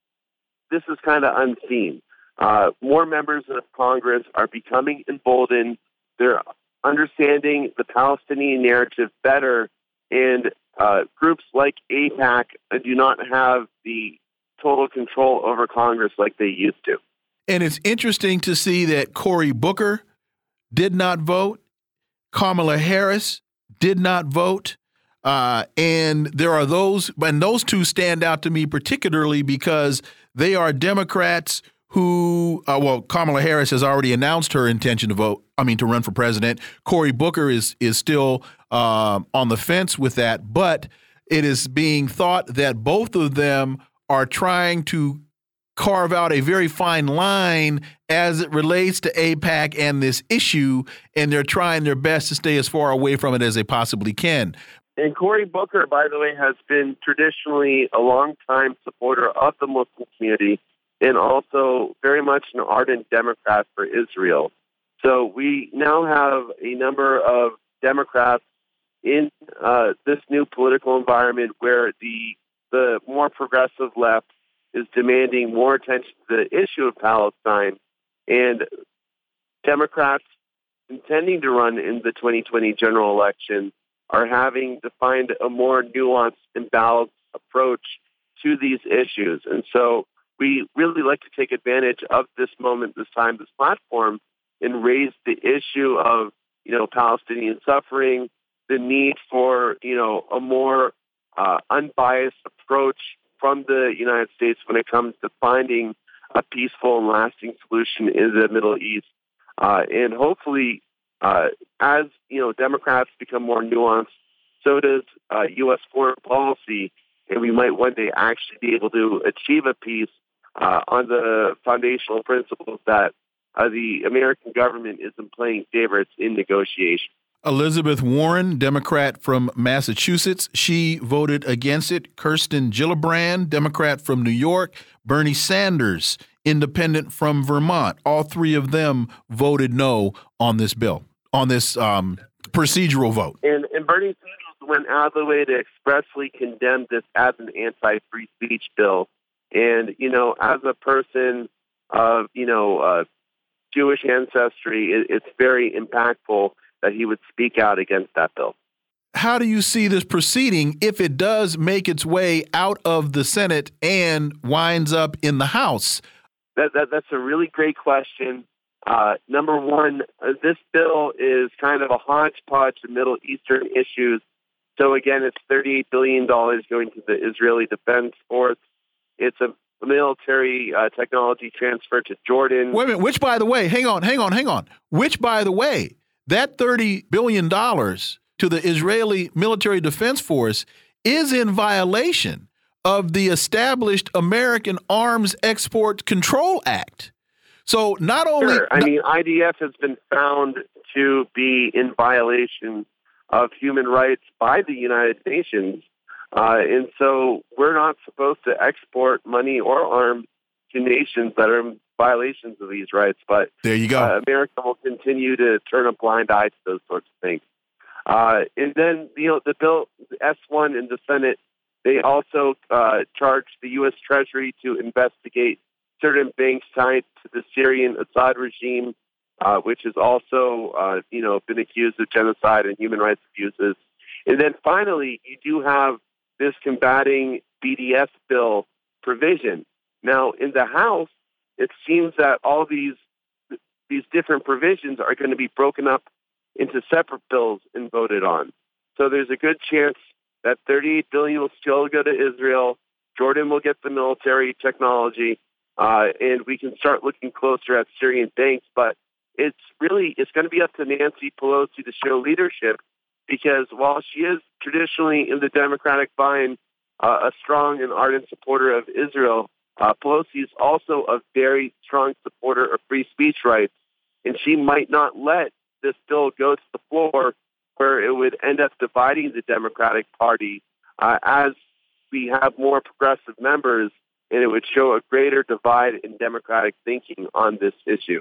this is kind of unseen. Uh, more members of Congress are becoming emboldened. They're understanding the Palestinian narrative better, and uh, groups like AIPAC do not have the total control over Congress like they used to. And it's interesting to see that Cory Booker did not vote. Kamala Harris did not vote. Uh, and there are those, and those two stand out to me particularly because they are Democrats who, uh, well, Kamala Harris has already announced her intention to vote, I mean, to run for president. Cory Booker is, is still uh, on the fence with that, but it is being thought that both of them are trying to carve out a very fine line as it relates to AIPAC and this issue, and they're trying their best to stay as far away from it as they possibly can. And Cory Booker, by the way, has been traditionally a longtime supporter of the Muslim community and also very much an ardent Democrat for Israel. So we now have a number of Democrats in uh, this new political environment where the the more progressive left is demanding more attention to the issue of Palestine, and Democrats intending to run in the twenty twenty general election are having to find a more nuanced and balanced approach to these issues. And so we really like to take advantage of this moment, this time, this platform, and raise the issue of, you know, Palestinian suffering, the need for, you know, a more uh, unbiased approach from the United States when it comes to finding a peaceful and lasting solution in the Middle East. Uh, and hopefully, uh, as, you know, Democrats become more nuanced, so does uh, U S foreign policy, and we might one day actually be able to achieve a peace uh, on the foundational principles that uh, the American government isn't playing favorites in negotiation. Elizabeth Warren, Democrat from Massachusetts, she voted against it. Kirsten Gillibrand, Democrat from New York. Bernie Sanders, independent from Vermont. All three of them voted no on this bill, on this um, procedural vote. And, and Bernie Sanders went out of the way to expressly condemn this as an anti-free speech bill. And, you know, as a person of, you know, uh, Jewish ancestry, it, it's very impactful that he would speak out against that bill. How do you see this proceeding if it does make its way out of the Senate and winds up in the House? That, that That's a really great question. Uh, number one, uh, this bill is kind of a hodgepodge of Middle Eastern issues. So again, it's thirty-eight billion dollars going to the Israeli Defense Force. It's a military uh, technology transfer to Jordan. Wait a minute, which, by the way, hang on, hang on, hang on. Which, by the way, that thirty billion dollars to the Israeli Military Defense Force is in violation of the established American Arms Export Control Act. So not only... Sure. I mean, I D F has been found to be in violation of human rights by the United Nations. Uh, and so we're not supposed to export money or arms to nations that are in violations of these rights. But there you go. Uh, America will continue to turn a blind eye to those sorts of things. Uh, and then, you know, the bill, the S one in the Senate, they also uh, charged the U S Treasury to investigate certain banks tied to the Syrian Assad regime, uh, which has also, uh, you know, been accused of genocide and human rights abuses. And then finally, you do have this combating B D S bill provision. Now, in the House, it seems that all these these different provisions are going to be broken up into separate bills and voted on. So there's a good chance that thirty-eight billion dollars will still go to Israel. Jordan will get the military technology, uh, and we can start looking closer at Syrian banks. But it's really it's going to be up to Nancy Pelosi to show leadership, because while she is traditionally in the Democratic vine uh, a strong and ardent supporter of Israel, uh, Pelosi is also a very strong supporter of free speech rights, and she might not let this bill go to the floor where it would end up dividing the Democratic Party uh, as we have more progressive members, and it would show a greater divide in Democratic thinking on this issue.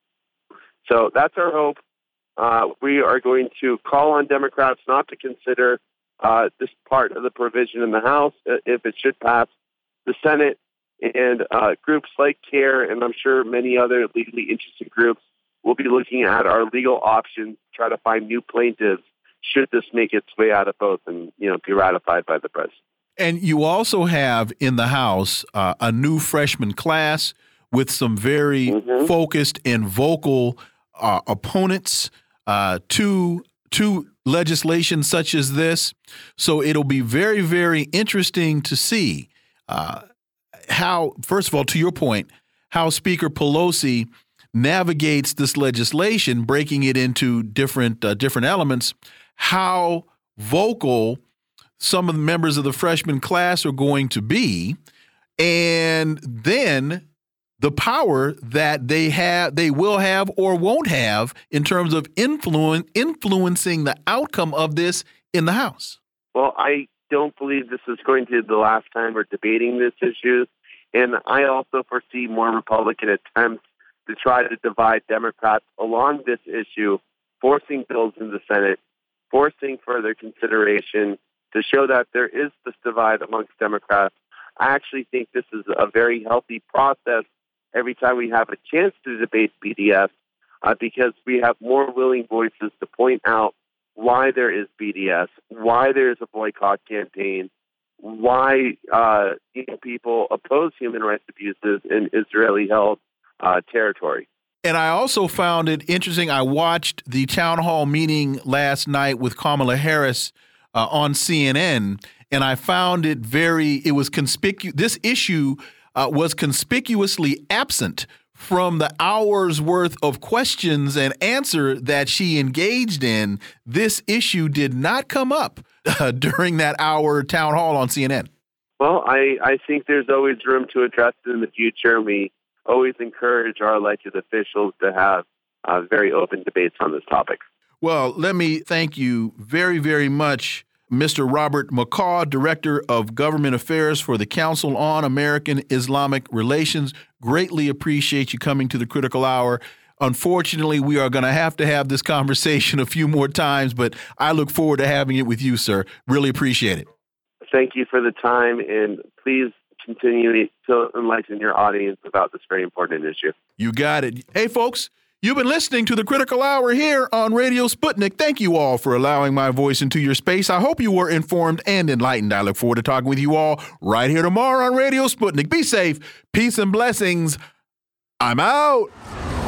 So that's our hope. Uh, we are going to call on Democrats not to consider uh, this part of the provision in the House if it should pass the Senate, and uh, groups like CARE, and I'm sure many other legally interested groups, will be looking at our legal options to try to find new plaintiffs should this make its way out of both and, you know, be ratified by the president. And you also have in the House uh, a new freshman class with some very mm-hmm. focused and vocal uh, opponents uh, to to legislation such as this. So it'll be very, very interesting to see uh, how, first of all, to your point, how Speaker Pelosi navigates this legislation, breaking it into different uh, different elements, how vocal some of the members of the freshman class are going to be, and then the power that they have, they will have or won't have in terms of influence, influencing the outcome of this in the House. Well, I don't believe this is going to be the last time we're debating this issue, and I also foresee more Republican attempts to try to divide Democrats along this issue, forcing bills in the Senate forcing further consideration to show that there is this divide amongst Democrats. I actually think this is a very healthy process every time we have a chance to debate B D S, uh, because we have more willing voices to point out why there is B D S, why there is a boycott campaign, why uh, you know, people oppose human rights abuses in Israeli-held uh, territory. And I also found it interesting. I watched the town hall meeting last night with Kamala Harris uh, on C N N, and I found it very, it was conspicuous. This issue uh, was conspicuously absent from the hours worth of questions and answer that she engaged in. This issue did not come up uh, during that hour town hall on C N N. Well, I, I think there's always room to address it in the future. We always encourage our elected officials to have uh, very open debates on this topic. Well, let me thank you very, very much, Mister Robert McCaw, Director of Government Affairs for the Council on American Islamic Relations. Greatly appreciate you coming to the Critical Hour. Unfortunately, we are going to have to have this conversation a few more times, but I look forward to having it with you, sir. Really appreciate it. Thank you for the time, and please continue to enlighten your audience about this very important issue. You got it. Hey, folks. You've been listening to the Critical Hour here on Radio Sputnik. Thank you all for allowing my voice into your space. I hope you were informed and enlightened. I look forward to talking with you all right here tomorrow on Radio Sputnik. Be safe. Peace and blessings. I'm out.